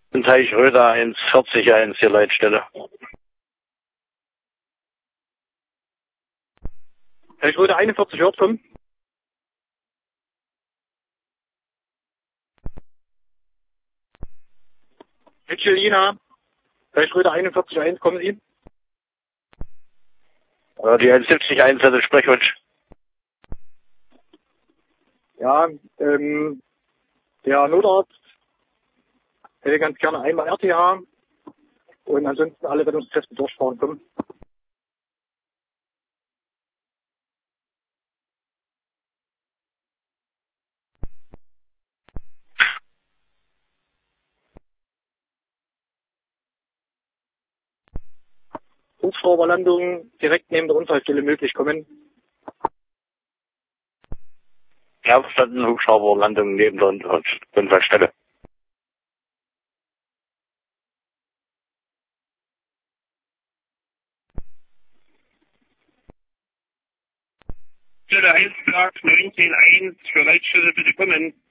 Teich Röder 140-1 hier Leitstelle. Teich Röder 41 hört kommen. Michelina. Teich Röder 41-1, kommen Sie? Die 170-1 hatte Sprechwunsch. Ja, der Notarzt hätte ganz gerne einmal RTH und ansonsten alle Rettungskräfte durchfahren kommen. Hubschrauberlandung direkt neben der Unfallstelle möglich kommen. Ja, verstanden, Hubschrauberlandung neben der Unfallstelle. Stelle 1, Tag 19.1 für Leitstelle bitte kommen.